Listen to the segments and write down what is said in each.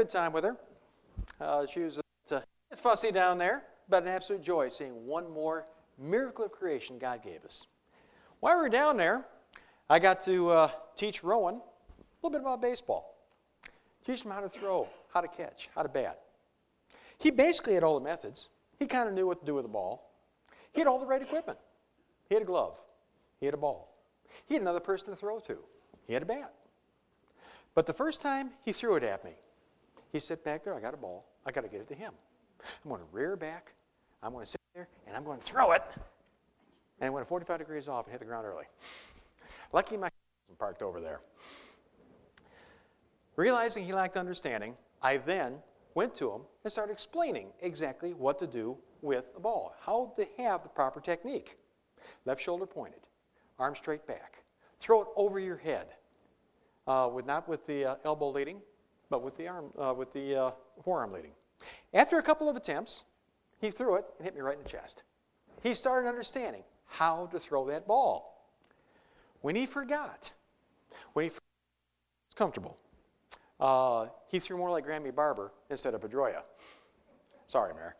good time with her. She was a bit fussy down there, but an absolute joy seeing one more miracle of creation God gave us. While we were down there, I got to teach Rowan a little bit about baseball. Teach him how to throw, how to catch, how to bat. He basically had all the methods. He kind of knew what to do with the ball. He had all the right equipment. He had a glove. He had a ball. He had another person to throw to. He had a bat. But the first time he threw it at me, he said, back there, I got a ball. I got to get it to him. I'm going to rear back. I'm going to sit there, and I'm going to throw it. And it went 45 degrees off and hit the ground early. Lucky my wasn't parked over there. Realizing he lacked understanding, I then went to him and started explaining exactly what to do with the ball, how to have the proper technique. Left shoulder pointed, arm straight back. Throw it over your head, not with the elbow leading, but with the forearm leading. After a couple of attempts, he threw it and hit me right in the chest. He started understanding how to throw that ball. When he was comfortable, he threw more like Grammy Barber instead of Pedroia. Sorry, Mayor.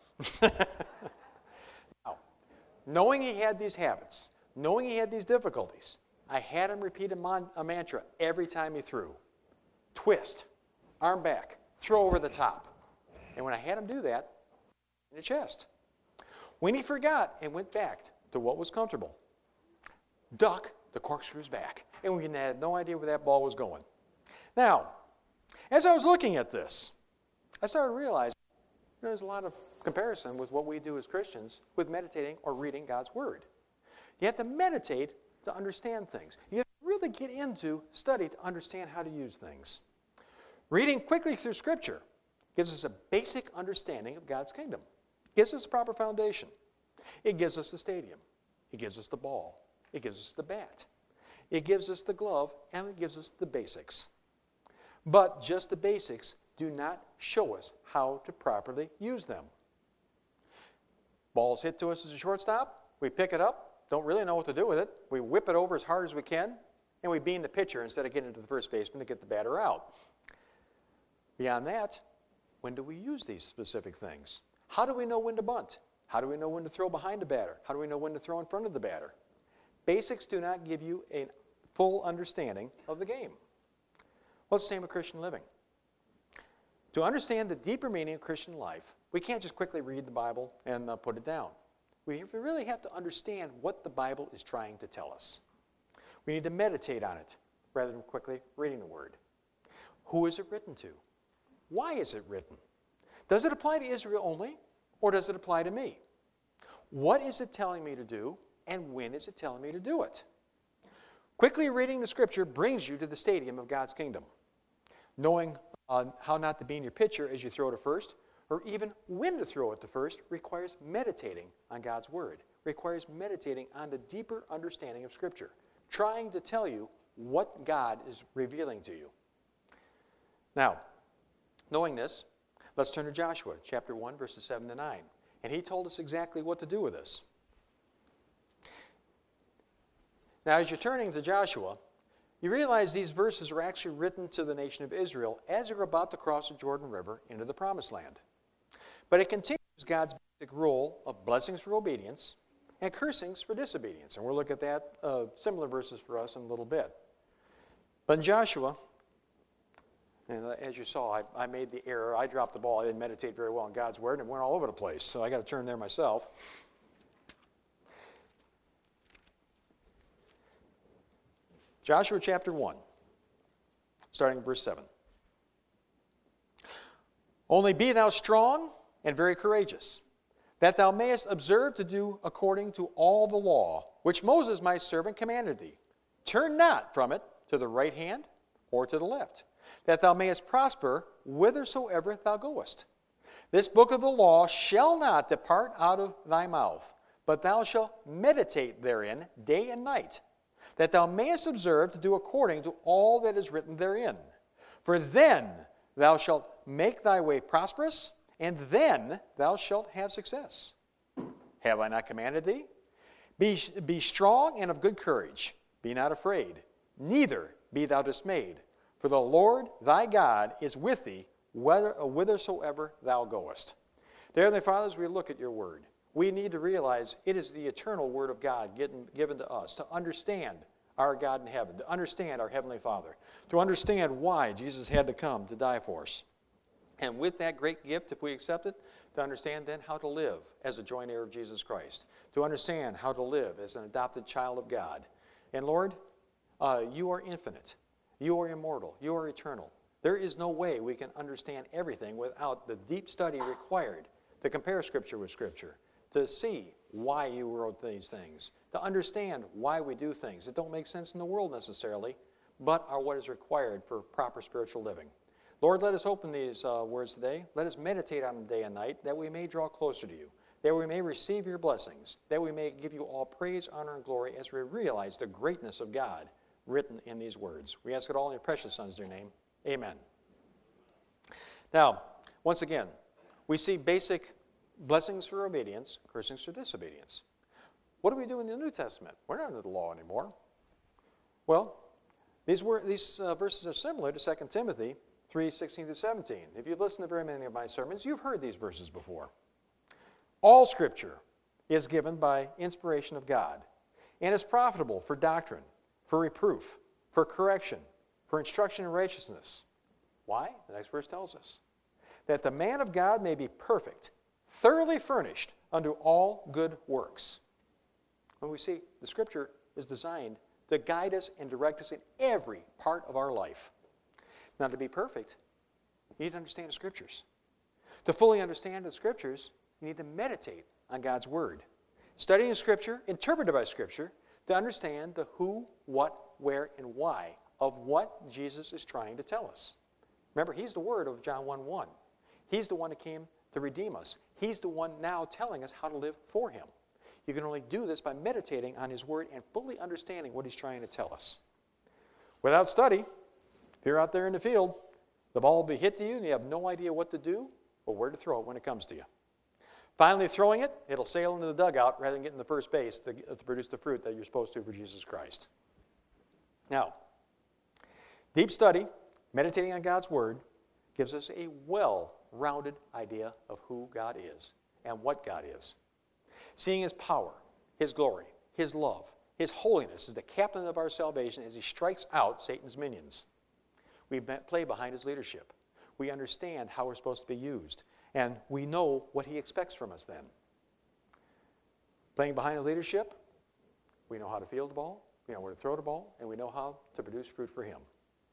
Now, knowing he had these habits, knowing he had these difficulties, I had him repeat a mantra every time he threw. Twist, arm back, throw over the top. And when I had him do that, in the chest. When he forgot and went back to what was comfortable, duck the corkscrews back. And we had no idea where that ball was going. Now, as I was looking at this, I started realizing there's a lot of comparison with what we do as Christians with meditating or reading God's Word. You have to meditate to understand things. You have to really get into study to understand how to use things. Reading quickly through Scripture gives us a basic understanding of God's kingdom. It gives us a proper foundation. It gives us the stadium. It gives us the ball. It gives us the bat. It gives us the glove, and it gives us the basics. But just the basics do not show us how to properly use them. Ball's hit to us as a shortstop. We pick it up, don't really know what to do with it. We whip it over as hard as we can, and we beam the pitcher instead of getting to the first baseman to get the batter out. Beyond that, when do we use these specific things? How do we know when to bunt? How do we know when to throw behind the batter? How do we know when to throw in front of the batter? Basics do not give you a full understanding of the game. Well, it's the same with Christian living. To understand the deeper meaning of Christian life, we can't just quickly read the Bible and put it down. We really have to understand what the Bible is trying to tell us. We need to meditate on it rather than quickly reading the Word. Who is it written to? Why is it written? Does it apply to Israel only, or does it apply to me? What is it telling me to do, and when is it telling me to do it? Quickly reading the Scripture brings you to the stadium of God's kingdom. Knowing how not to beam your pitcher as you throw to first, or even when to throw it to first, requires meditating on God's Word, requires meditating on the deeper understanding of Scripture, trying to tell you what God is revealing to you. Now, knowing this, let's turn to Joshua, chapter 1, verses 7 to 9. And he told us exactly what to do with this. Now, as you're turning to Joshua, you realize these verses are actually written to the nation of Israel as they're about to cross the Jordan River into the Promised Land. But it continues God's basic rule of blessings for obedience and cursings for disobedience. And we'll look at that, similar verses for us in a little bit. But in Joshua, and as you saw, I made the error. I dropped the ball. I didn't meditate very well on God's Word, and it went all over the place. So I got to turn there myself. Joshua chapter 1, starting in verse 7. Only be thou strong and very courageous, that thou mayest observe to do according to all the law, which Moses my servant commanded thee. Turn not from it to the right hand or to the left, that thou mayest prosper whithersoever thou goest. This book of the law shall not depart out of thy mouth, but thou shalt meditate therein day and night, that thou mayest observe to do according to all that is written therein. For then thou shalt make thy way prosperous, and then thou shalt have success. Have I not commanded thee? Be strong and of good courage. Be not afraid, neither be thou dismayed. For the Lord thy God is with thee whithersoever thou goest. Dear Heavenly Father, as we look at your word, we need to realize it is the eternal word of God given to us to understand our God in heaven, to understand our Heavenly Father, to understand why Jesus had to come to die for us. And with that great gift, if we accept it, to understand then how to live as a joint heir of Jesus Christ, to understand how to live as an adopted child of God. And Lord, you are infinite. You are immortal. You are eternal. There is no way we can understand everything without the deep study required to compare Scripture with Scripture, to see why you wrote these things, to understand why we do things that don't make sense in the world necessarily, but are what is required for proper spiritual living. Lord, let us open these words today. Let us meditate on them day and night, that we may draw closer to you, that we may receive your blessings, that we may give you all praise, honor, and glory as we realize the greatness of God written in these words. We ask it all in your precious Son's dear name. Amen. Now, once again, we see basic blessings for obedience, cursings for disobedience. What do we do in the New Testament? We're not under the law anymore. Well, these verses are similar to 2 Timothy 3:16-17. If you've listened to very many of my sermons, you've heard these verses before. All Scripture is given by inspiration of God and is profitable for doctrine, for reproof, for correction, for instruction in righteousness. Why? The next verse tells us. That the man of God may be perfect, thoroughly furnished unto all good works. When we see the Scripture is designed to guide us and direct us in every part of our life. Now, to be perfect, you need to understand the Scriptures. To fully understand the Scriptures, you need to meditate on God's Word. Studying Scripture, interpreted by Scripture, to understand the who, what, where, and why of what Jesus is trying to tell us. Remember, He's the Word of John 1:1. He's the one that came to redeem us. He's the one now telling us how to live for Him. You can only do this by meditating on His Word and fully understanding what He's trying to tell us. Without study, if you're out there in the field, the ball will be hit to you and you have no idea what to do or where to throw it when it comes to you. Finally throwing it, it'll sail into the dugout rather than getting to first base to produce the fruit that you're supposed to for Jesus Christ. Now, deep study, meditating on God's Word, gives us a well-rounded idea of who God is and what God is. Seeing His power, His glory, His love, His holiness as the captain of our salvation as He strikes out Satan's minions. We play behind His leadership. We understand how we're supposed to be used. And we know what He expects from us then. Playing behind His leadership, we know how to field the ball, we know where to throw the ball, and we know how to produce fruit for Him.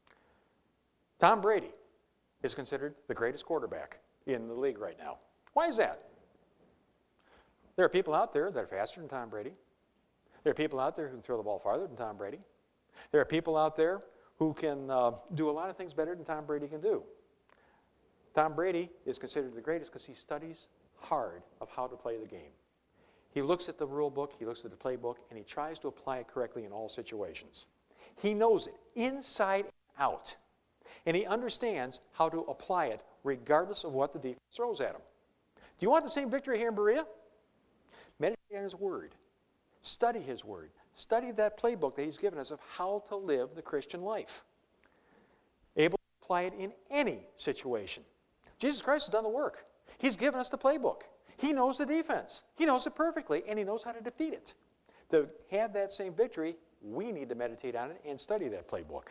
Tom Brady is considered the greatest quarterback in the league right now. Why is that? There are people out there that are faster than Tom Brady. There are people out there who can throw the ball farther than Tom Brady. There are people out there who can do a lot of things better than Tom Brady can do. Tom Brady is considered the greatest because he studies hard of how to play the game. He looks at the rule book, he looks at the playbook, and he tries to apply it correctly in all situations. He knows it inside and out, and he understands how to apply it regardless of what the defense throws at him. Do you want the same victory here in Berea? Meditate on His Word. Study His Word. Study that playbook that He's given us of how to live the Christian life. Able to apply it in any situation. Jesus Christ has done the work. He's given us the playbook. He knows the defense. He knows it perfectly, and He knows how to defeat it. To have that same victory, we need to meditate on it and study that playbook.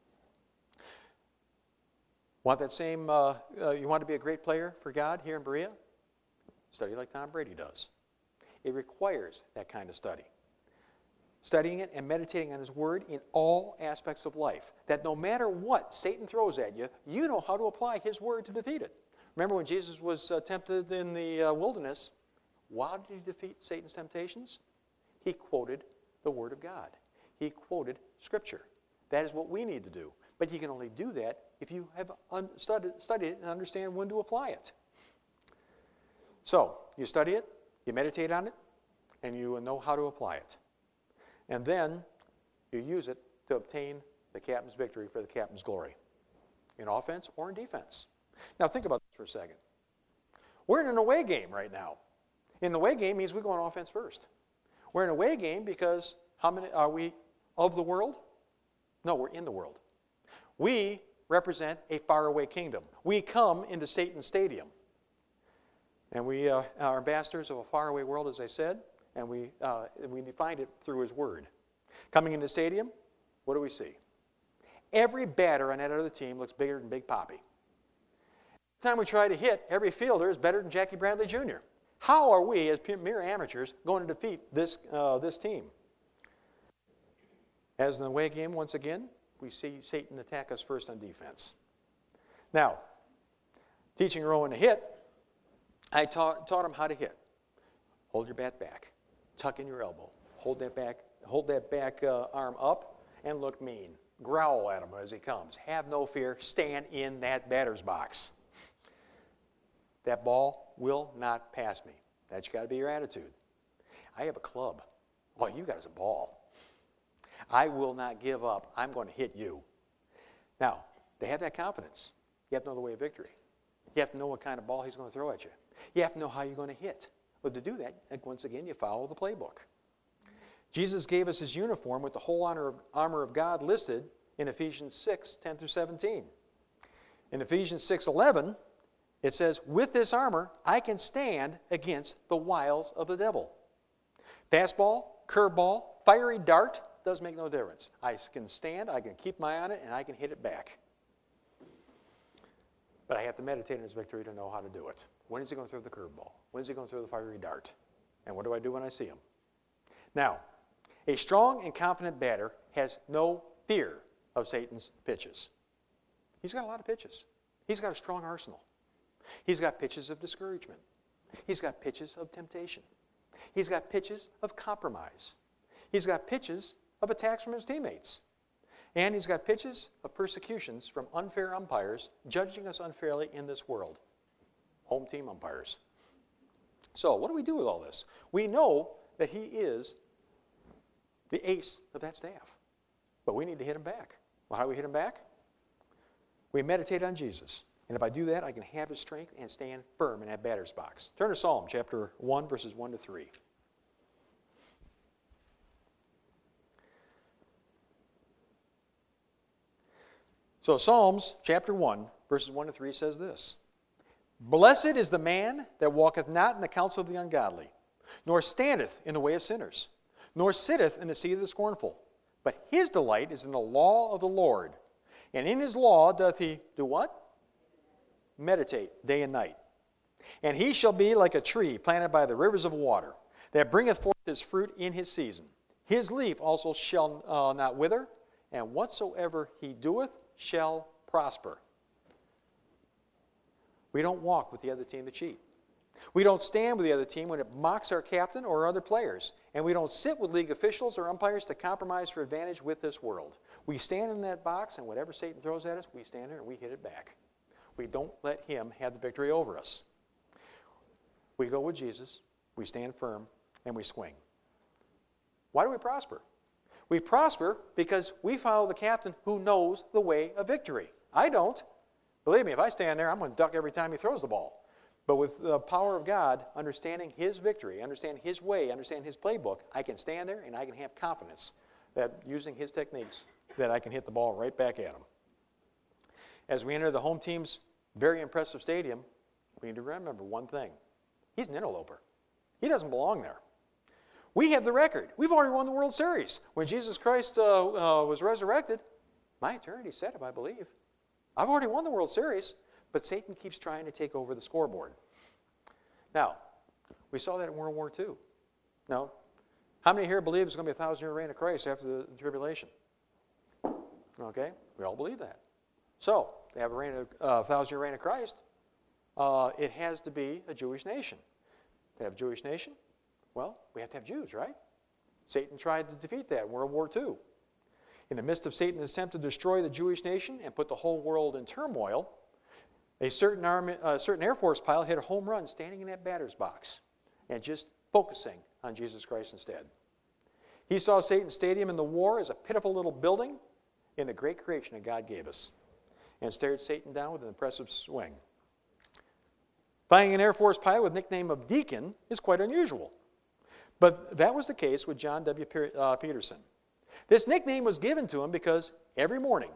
Want that same, you want to be a great player for God here in Berea? Study like Tom Brady does. It requires that kind of study. Studying it and meditating on His Word in all aspects of life. That no matter what Satan throws at you, you know how to apply His Word to defeat it. Remember when Jesus was tempted in the wilderness, why did He defeat Satan's temptations? He quoted the Word of God. He quoted Scripture. That is what we need to do. But you can only do that if you have studied it and understand when to apply it. So, you study it, you meditate on it, and you know how to apply it. And then you use it to obtain the captain's victory for the captain's glory, in offense or in defense. Now think about this for a second. We're in an away game right now. In the away game means we go on offense first. We're in an away game because how many are we of the world? No, we're in the world. We represent a faraway kingdom. We come into Satan's stadium. And we are ambassadors of a faraway world, as I said, and we find it through his word. Coming into the stadium, what do we see? Every batter on that other team looks bigger than Big Papi. Every time we try to hit, every fielder is better than Jackie Bradley Jr. How are we, as mere amateurs, going to defeat this team? As in the away game, once again, we see Satan attack us first on defense. Now, teaching Rowan to hit, I taught him how to hit. Hold your bat back. Tuck in your elbow. Hold that back arm up and look mean. Growl at him as he comes. Have no fear. Stand in that batter's box. That ball will not pass me. That's got to be your attitude. I have a club. All you got is a ball. I will not give up. I'm going to hit you. Now, to have that confidence, you have to know the way of victory. You have to know what kind of ball he's going to throw at you. You have to know how you're going to hit. Well, to do that, once again, you follow the playbook. Jesus gave us his uniform with the whole armor of God listed in Ephesians 6, 10 through 17. In Ephesians 6:11, it says, with this armor, I can stand against the wiles of the devil. Fastball, curveball, fiery dart, does make no difference. I can stand, I can keep my eye on it, and I can hit it back. But I have to meditate on his victory to know how to do it. When is he going to throw the curveball? When is he going to throw the fiery dart? And what do I do when I see him? Now, a strong and confident batter has no fear of Satan's pitches. He's got a lot of pitches. He's got a strong arsenal. He's got pitches of discouragement. He's got pitches of temptation. He's got pitches of compromise. He's got pitches of attacks from his teammates. And he's got pitches of persecutions from unfair umpires judging us unfairly in this world. Home team umpires. So, what do we do with all this? We know that he is the ace of that staff. But we need to hit him back. Well, how do we hit him back? We meditate on Jesus. And if I do that, I can have his strength and stand firm in that batter's box. Turn to Psalm chapter 1, verses 1 to 3. So Psalms chapter 1, verses 1 to 3 says this. Blessed is the man that walketh not in the counsel of the ungodly, nor standeth in the way of sinners, nor sitteth in the seat of the scornful. But his delight is in the law of the Lord. And in his law doth he do what? Meditate day and night. And he shall be like a tree planted by the rivers of water, that bringeth forth his fruit in his season. His leaf also shall not wither, and whatsoever he doeth shall prosper. We don't walk with the other team to cheat. We don't stand with the other team when it mocks our captain or other players. And we don't sit with league officials or umpires to compromise for advantage with this world. We stand in that box, and whatever Satan throws at us, we stand there and we hit it back. We don't let him have the victory over us. We go with Jesus, we stand firm, and we swing. Why do we prosper? We prosper because we follow the captain who knows the way of victory. I don't. Believe me, if I stand there, I'm going to duck every time he throws the ball. But with the power of God, understanding his victory, understand his way, understand his playbook, I can stand there and I can have confidence that using his techniques, that I can hit the ball right back at him. As we enter the home team's very impressive stadium, we need to remember one thing. He's an interloper. He doesn't belong there. We have the record. We've already won the World Series. When Jesus Christ was resurrected, my eternity set him, I believe. I've already won the World Series, but Satan keeps trying to take over the scoreboard. Now, we saw that in World War II. Now, how many here believe there's going to be a 1,000-year reign of Christ after the tribulation? Okay, we all believe that. So, to have a 1,000-year reign of Christ, it has to be a Jewish nation. To have a Jewish nation, well, we have to have Jews, right? Satan tried to defeat that in World War II. In the midst of Satan's attempt to destroy the Jewish nation and put the whole world in turmoil, a certain Air Force pilot hit a home run standing in that batter's box and just focusing on Jesus Christ instead. He saw Satan's stadium in the war as a pitiful little building in the great creation that God gave us and stared Satan down with an impressive swing. Finding an Air Force pilot with the nickname of Deacon is quite unusual. But that was the case with John W. Peterson. This nickname was given to him because every morning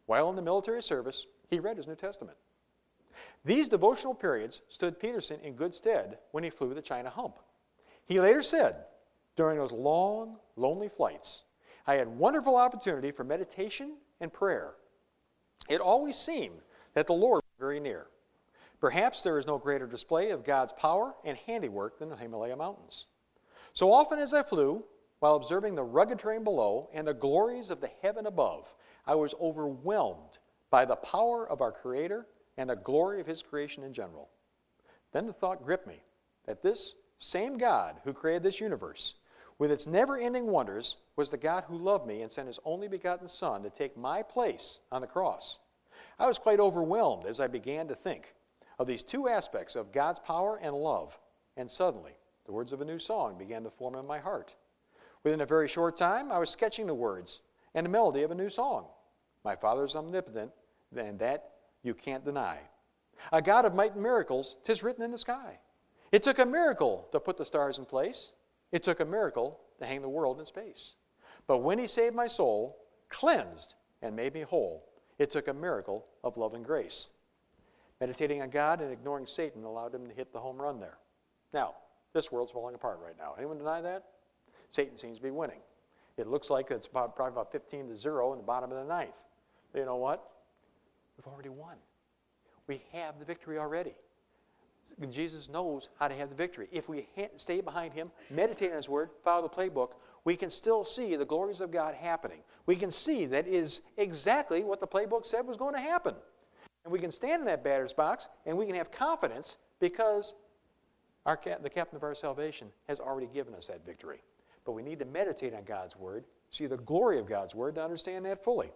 While in the military service, he read his New Testament. These devotional periods stood Peterson in good stead when he flew the China hump. He later said, during those long, lonely flights, I had wonderful opportunity for meditation and prayer. It always seemed that the Lord was very near. Perhaps there is no greater display of God's power and handiwork than the Himalaya Mountains. So often as I flew, while observing the rugged terrain below and the glories of the heaven above, I was overwhelmed by the power of our Creator and the glory of His creation in general. Then the thought gripped me that this same God who created this universe, with its never-ending wonders, was the God who loved me and sent His only begotten Son to take my place on the cross. I was quite overwhelmed as I began to think of these two aspects of God's power and love, and suddenly the words of a new song began to form in my heart. Within a very short time, I was sketching the words and the melody of a new song. My Father is omnipotent, and that you can't deny. A God of might and miracles, 'tis written in the sky. It took a miracle to put the stars in place. It took a miracle to hang the world in space. But when He saved my soul, cleansed and made me whole, it took a miracle of love and grace. Meditating on God and ignoring Satan allowed him to hit the home run there. Now, this world's falling apart right now. Anyone deny that? Satan seems to be winning. It looks like it's probably about 15-0 in the bottom of the ninth. But you know what? We've already won. We have the victory already. Jesus knows how to have the victory. If we stay behind Him, meditate on His Word, follow the playbook, we can still see the glories of God happening. We can see that is exactly what the playbook said was going to happen. And we can stand in that batter's box, and we can have confidence because the captain of our salvation has already given us that victory. But we need to meditate on God's Word, see the glory of God's Word to understand that fully.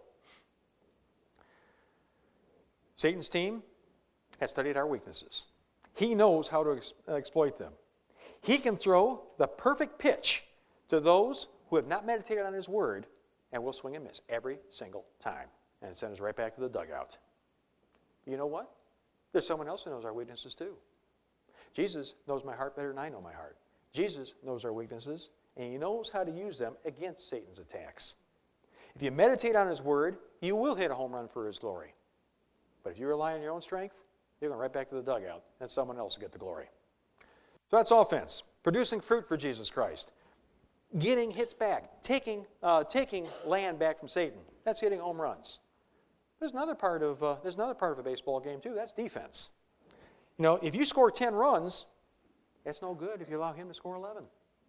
Satan's team has studied our weaknesses. He knows how to exploit them. He can throw the perfect pitch to those who have not meditated on His Word, and will swing and miss every single time. And it sends us right back to the dugout. You know what? There's someone else who knows our weaknesses too. Jesus knows my heart better than I know my heart. Jesus knows our weaknesses, and He knows how to use them against Satan's attacks. If you meditate on His Word, you will hit a home run for His glory. But if you rely on your own strength, you're going right back to the dugout, and someone else will get the glory. So that's offense. Producing fruit for Jesus Christ. Getting hits back. Taking land back from Satan. That's hitting home runs. There's another part of a baseball game too. That's defense. You know, if you score 10 runs, that's no good if you allow him to score 11.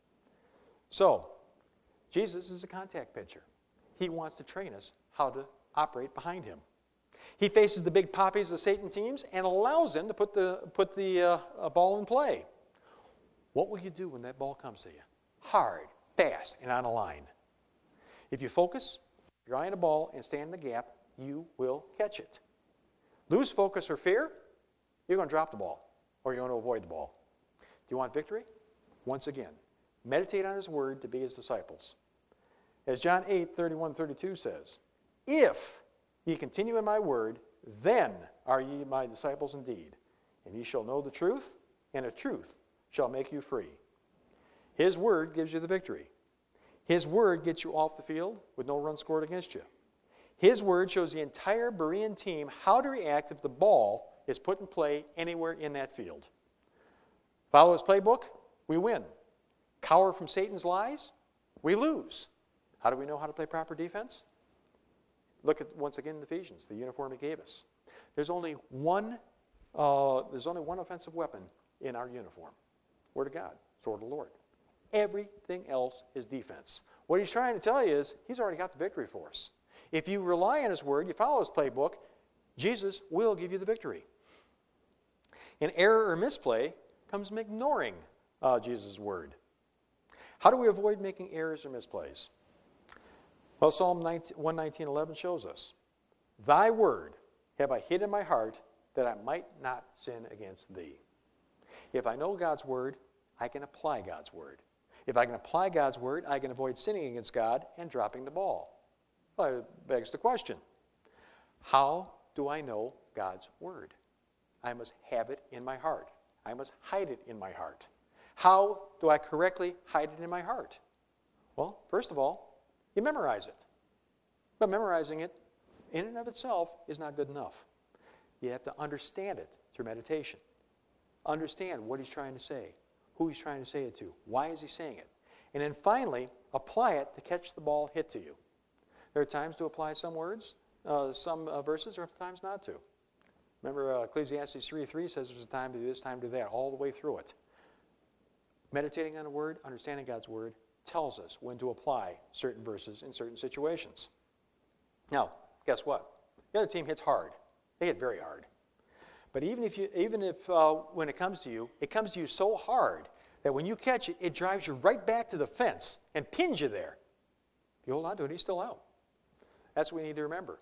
So, Jesus is a contact pitcher. He wants to train us how to operate behind Him. He faces the big poppies of Satan teams and allows them to put the ball in play. What will you do when that ball comes to you? Hard, fast, and on a line. If you focus your eye on the ball and stand in the gap, you will catch it. Lose focus or fear, you're going to drop the ball, or you're going to avoid the ball. Do you want victory? Once again, meditate on His Word to be His disciples. As John 8:31-32 says, if ye continue in my word, then are ye my disciples indeed, and ye shall know the truth, and the truth shall make you free. His Word gives you the victory. His Word gets you off the field with no run scored against you. His Word shows the entire Berean team how to react if the ball is put in play anywhere in that field. Follow His playbook, we win. Cower from Satan's lies, we lose. How do we know how to play proper defense? Look at, once again, in Ephesians, the uniform He gave us. There's only one offensive weapon in our uniform. Word of God, sword of the Lord. Everything else is defense. What He's trying to tell you is He's already got the victory for us. If you rely on His Word, you follow His playbook, Jesus will give you the victory. An error or misplay comes from ignoring Jesus' Word. How do we avoid making errors or misplays? Well, Psalm 119:11 shows us, Thy word have I hid in my heart, that I might not sin against Thee. If I know God's Word, I can apply God's Word. If I can apply God's Word, I can avoid sinning against God and dropping the ball. Well, it begs the question, how do I know God's Word? I must have it in my heart. I must hide it in my heart. How do I correctly hide it in my heart? Well, first of all, you memorize it. But memorizing it in and of itself is not good enough. You have to understand it through meditation. Understand what he's trying to say, who he's trying to say it to, why is he saying it. And then finally, apply it to catch the ball hit to you. There are times to apply some words, some verses, or times not to. Remember, Ecclesiastes 3:3 says there's a time to do this, time to do that, all the way through it. Meditating on a word, understanding God's word, tells us when to apply certain verses in certain situations. Now, guess what? The other team hits hard. They hit very hard. But even if when it comes to you so hard that when you catch it, it drives you right back to the fence and pins you there. If you hold on to it, he's still out. That's what we need to remember.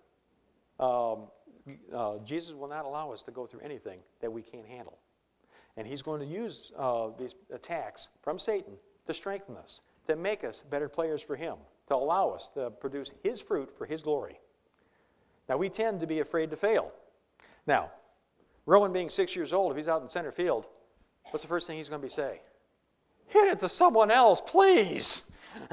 Jesus will not allow us to go through anything that we can't handle. And he's going to use these attacks from Satan to strengthen us, to make us better players for him, to allow us to produce his fruit for his glory. Now, we tend to be afraid to fail. Now, Rowan being 6 years old, if he's out in center field, what's the first thing he's going to be saying? Hit it to someone else, please.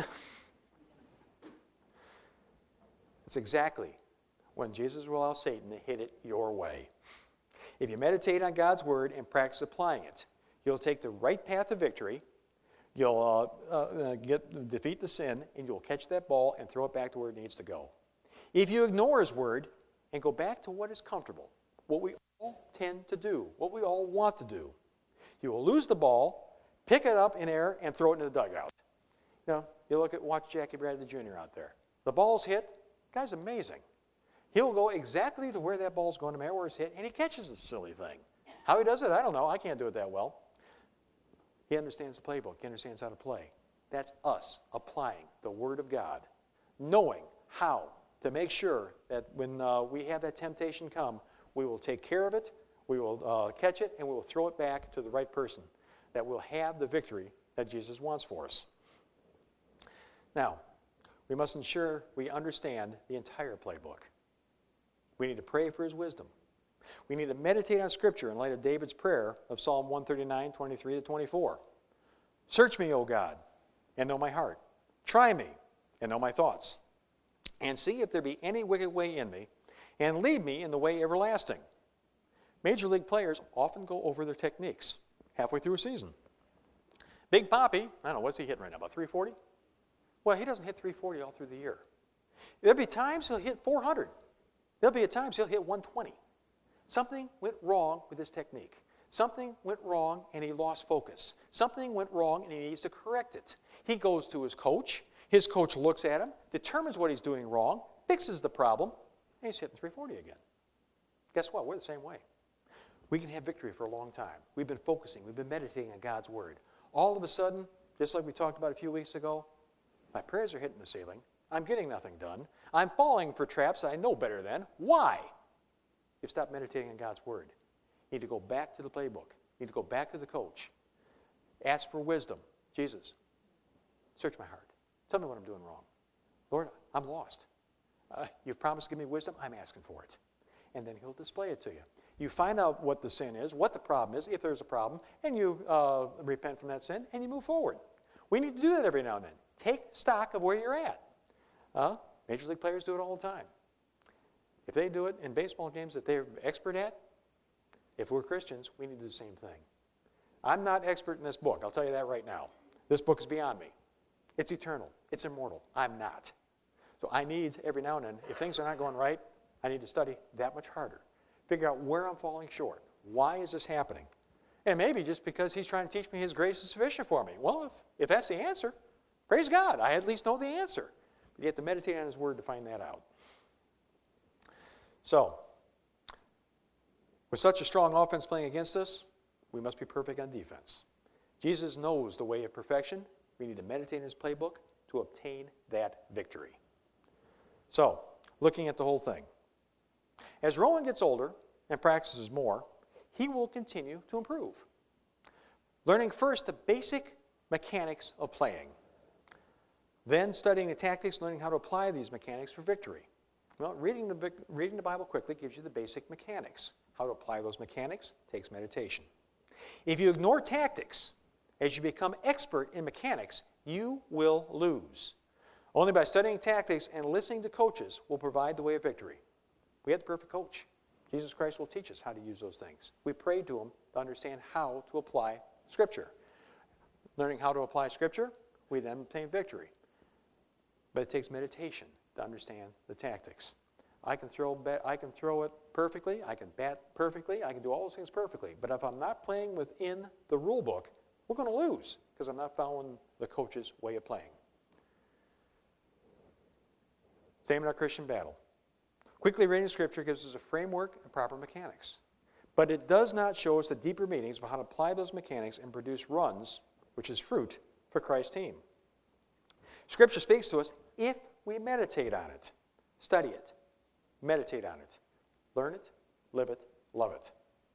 It's exactly when Jesus will allow Satan to hit it your way. If you meditate on God's word and practice applying it, you'll take the right path of victory, you'll defeat the sin, and you'll catch that ball and throw it back to where it needs to go. If you ignore his word and go back to what is comfortable, what we all tend to do, what we all want to do, you will lose the ball, pick it up in air, and throw it into the dugout. You watch Jackie Bradley Jr. out there. The ball's hit. The guy's amazing. He'll go exactly to where that ball's going, no matter where it's hit, and he catches the silly thing. How he does it, I don't know. I can't do it that well. He understands the playbook. He understands how to play. That's us applying the Word of God, knowing how to make sure that when we have that temptation come, we will take care of it, we will catch it, and we will throw it back to the right person that will have the victory that Jesus wants for us. Now, we must ensure we understand the entire playbook. We need to pray for his wisdom. We need to meditate on Scripture in light of David's prayer of Psalm 139, 23 to 24. Search me, O God, and know my heart. Try me, and know my thoughts. And see if there be any wicked way in me, and lead me in the way everlasting. Major league players often go over their techniques halfway through a season. Big Papi, I don't know, what's he hitting right now, about 340? Well, he doesn't hit 340 all through the year. There'll be times he'll hit 400. There'll be times he'll hit 120. Something went wrong with his technique. Something went wrong and he lost focus. Something went wrong and he needs to correct it. He goes to his coach. His coach looks at him, determines what he's doing wrong, fixes the problem, and he's hitting 340 again. Guess what? We're the same way. We can have victory for a long time. We've been focusing. We've been meditating on God's Word. All of a sudden, just like we talked about a few weeks ago, my prayers are hitting the ceiling. I'm getting nothing done. I'm falling for traps I know better than. Why? You've stopped meditating on God's Word. You need to go back to the playbook. You need to go back to the coach. Ask for wisdom. Jesus, search my heart. Tell me what I'm doing wrong. Lord, I'm lost. You've promised to give me wisdom. I'm asking for it. And then he'll display it to you. You find out what the sin is, what the problem is, if there's a problem, and you repent from that sin, and you move forward. We need to do that every now and then. Take stock of where you're at. Major league players do it all the time. If they do it in baseball games that they're expert at, if we're Christians, we need to do the same thing. I'm not expert in this book. I'll tell you that right now. This book is beyond me. It's eternal. It's immortal. I'm not. So I need, every now and then, if things are not going right, I need to study that much harder. Figure out where I'm falling short. Why is this happening? And maybe just because he's trying to teach me his grace is sufficient for me. Well, if that's the answer, praise God. I at least know the answer. But you have to meditate on his word to find that out. So, with such a strong offense playing against us, we must be perfect on defense. Jesus knows the way of perfection. We need to meditate in his playbook to obtain that victory. So, looking at the whole thing. As Rowan gets older and practices more, he will continue to improve. Learning first the basic mechanics of playing. Then studying the tactics, learning how to apply these mechanics for victory. Well, reading the Bible quickly gives you the basic mechanics. How to apply those mechanics takes meditation. If you ignore tactics, as you become expert in mechanics, you will lose. Only by studying tactics and listening to coaches will provide the way of victory. We have the perfect coach. Jesus Christ will teach us how to use those things. We pray to him to understand how to apply Scripture. Learning how to apply Scripture, we then obtain victory. But it takes meditation to understand the tactics. I can throw it perfectly, I can bat perfectly, I can do all those things perfectly. But if I'm not playing within the rule book, we're going to lose because I'm not following the coach's way of playing. Same in our Christian battle. Quickly reading Scripture gives us a framework and proper mechanics. But it does not show us the deeper meanings of how to apply those mechanics and produce runs, which is fruit, for Christ's team. Scripture speaks to us if we meditate on it, study it, meditate on it, learn it, live it, love it.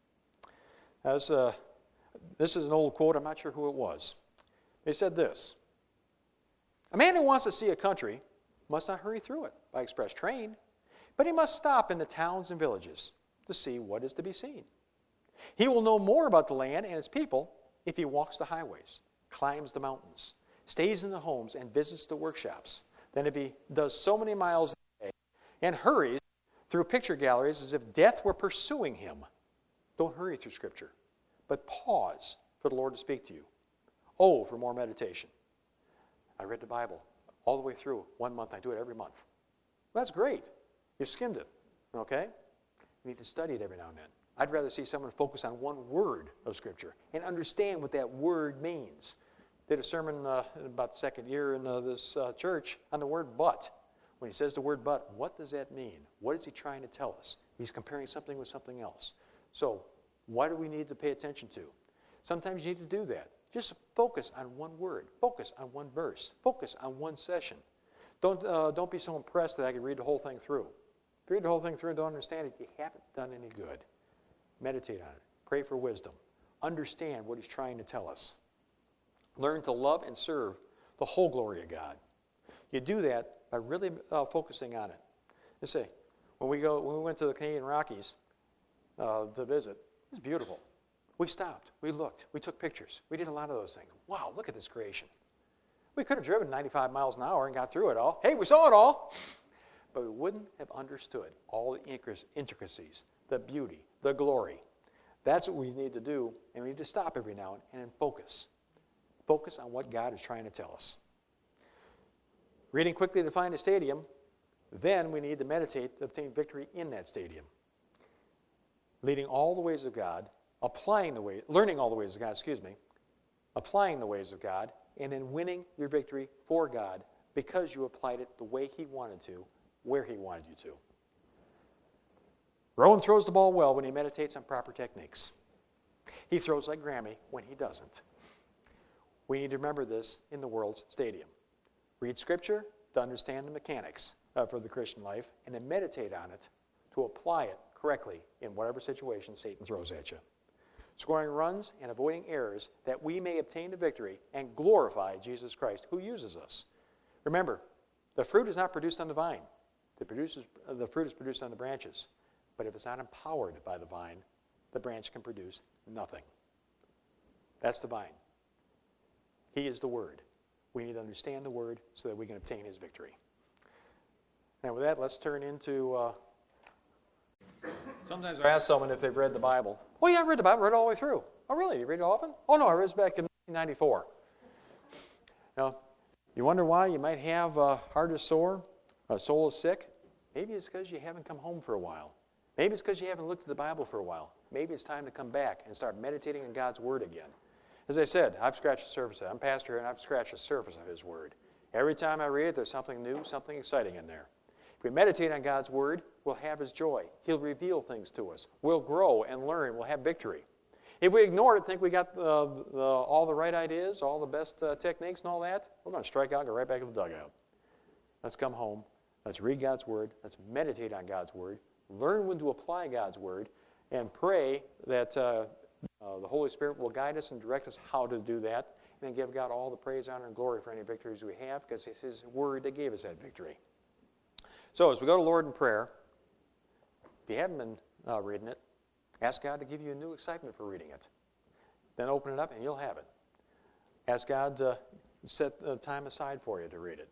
This is an old quote. I'm not sure who it was. They said this: "A man who wants to see a country must not hurry through it by express train, but he must stop in the towns and villages to see what is to be seen. He will know more about the land and its people if he walks the highways, climbs the mountains, stays in the homes, and visits the workshops, than if he does so many miles a day and hurries through picture galleries as if death were pursuing him." Don't hurry through Scripture, but pause for the Lord to speak to you. Oh, for more meditation. I read the Bible all the way through 1 month. I do it every month. Well, that's great. You've skimmed it, okay? You need to study it every now and then. I'd rather see someone focus on one word of Scripture and understand what that word means. Did a sermon in about the second year in this church on the word but. When he says the word but, what does that mean? What is he trying to tell us? He's comparing something with something else. So, what do we need to pay attention to? Sometimes you need to do that. Just focus on one word. Focus on one verse. Focus on one session. Don't be so impressed that I can read the whole thing through. If you read the whole thing through and don't understand it, you haven't done any good. Meditate on it. Pray for wisdom. Understand what he's trying to tell us. Learn to love and serve the whole glory of God. You do that by really focusing on it. Let's say, when we went to the Canadian Rockies to visit, it was beautiful. We stopped, we looked, we took pictures. We did a lot of those things. Wow, look at this creation. We could have driven 95 miles an hour and got through it all. Hey, we saw it all. But we wouldn't have understood all the intricacies, the beauty, the glory. That's what we need to do, and we need to stop every now and then focus. Focus on what God is trying to tell us. Reading quickly to find a stadium, then we need to meditate to obtain victory in that stadium. Leading all the ways of God, learning all the ways of God, applying the ways of God, and then winning your victory for God because you applied it the way he wanted to, where he wanted you to. Rowan throws the ball well when he meditates on proper techniques. He throws like Grammy when he doesn't. We need to remember this in the world's stadium. Read Scripture to understand the mechanics for the Christian life, and then meditate on it to apply it correctly in whatever situation Satan throws at you. Scoring runs and avoiding errors that we may obtain the victory and glorify Jesus Christ, who uses us. Remember, the fruit is not produced on the vine. The fruit is produced on the branches. But if it's not empowered by the vine, the branch can produce nothing. That's the vine. He is the Word. We need to understand the Word so that we can obtain his victory. And with that, let's turn into... Sometimes I ask someone if they've read the Bible. Oh, yeah, I read the Bible. I read it all the way through. Oh, really? You read it often? Oh, no, I read it back in 1994. Now, you wonder why you might have a heart is sore, a soul is sick? Maybe it's because you haven't come home for a while. Maybe it's because you haven't looked at the Bible for a while. Maybe it's time to come back and start meditating on God's Word again. As I said, I've scratched the surface of it. I'm pastor here, and I've scratched the surface of his Word. Every time I read it, there's something new, something exciting in there. If we meditate on God's Word, we'll have his joy. He'll reveal things to us. We'll grow and learn. We'll have victory. If we ignore it, think we got all the right ideas, all the best techniques and all that, we're going to strike out and go right back to the dugout. Let's come home. Let's read God's Word. Let's meditate on God's Word. Learn when to apply God's Word. And pray that the Holy Spirit will guide us and direct us how to do that. And then give God all the praise, honor, and glory for any victories we have, because it's his Word that gave us that victory. So as we go to Lord in prayer, if you haven't been reading it, ask God to give you a new excitement for reading it. Then open it up and you'll have it. Ask God to set time aside for you to read it.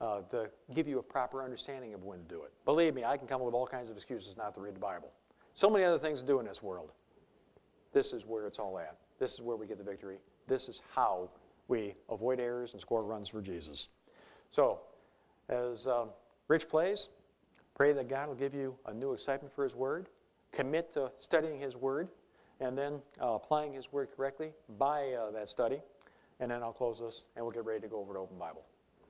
to give you a proper understanding of when to do it. Believe me, I can come up with all kinds of excuses not to read the Bible. So many other things to do in this world. This is where it's all at. This is where we get the victory. This is how we avoid errors and score runs for Jesus. So, as Rich plays, pray that God will give you a new excitement for His Word. Commit to studying His Word, and then applying His Word correctly by that study. And then I'll close this, and we'll get ready to go over to Open Bible.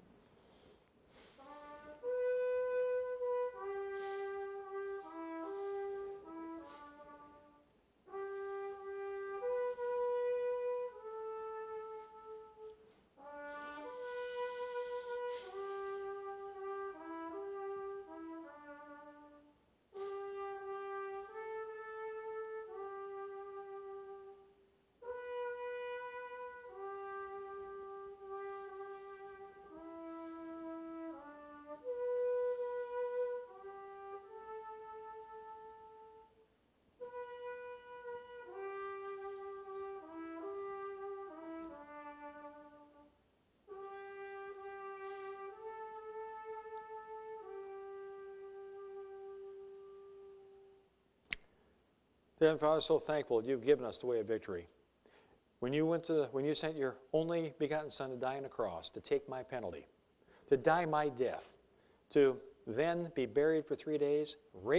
Dear Father, so thankful you've given us the way of victory. When you sent your only begotten Son to die on the cross, to take my penalty, to die my death, to then be buried for 3 days,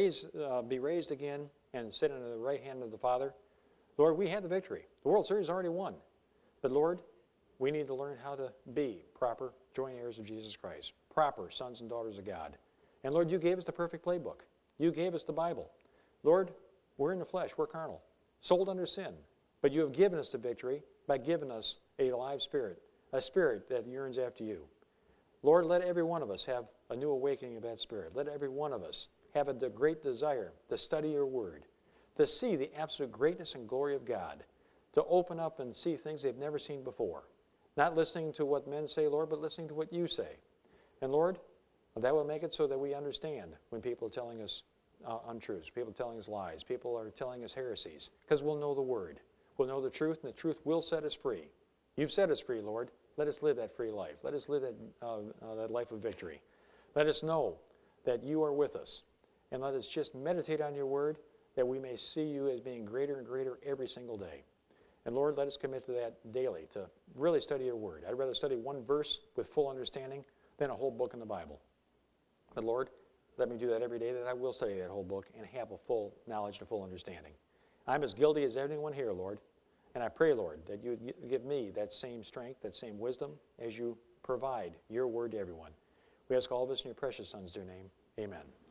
be raised again, and sit on the right hand of the Father, Lord, we had the victory. The World Series is already won. But Lord, we need to learn how to be proper joint heirs of Jesus Christ, proper sons and daughters of God. And Lord, you gave us the perfect playbook. You gave us the Bible. Lord, we're in the flesh, we're carnal, sold under sin. But you have given us the victory by giving us a alive spirit, a spirit that yearns after you. Lord, let every one of us have a new awakening of that spirit. Let every one of us have a great desire to study your word, to see the absolute greatness and glory of God, to open up and see things they've never seen before. Not listening to what men say, Lord, but listening to what you say. And Lord, that will make it so that we understand when people are telling us untruths, people telling us lies, people are telling us heresies, because we'll know the word. We'll know the truth, and the truth will set us free. You've set us free, Lord. Let us live that free life. Let us live that life of victory. Let us know that you are with us, and let us just meditate on your word, that we may see you as being greater and greater every single day. And Lord, let us commit to that daily, to really study your word. I'd rather study one verse with full understanding than a whole book in the Bible. But Lord, let me do that every day, that I will study that whole book and have a full knowledge and a full understanding. I'm as guilty as anyone here, Lord. And I pray, Lord, that you would give me that same strength, that same wisdom, as you provide your word to everyone. We ask all of this in your precious Son's dear name. Amen.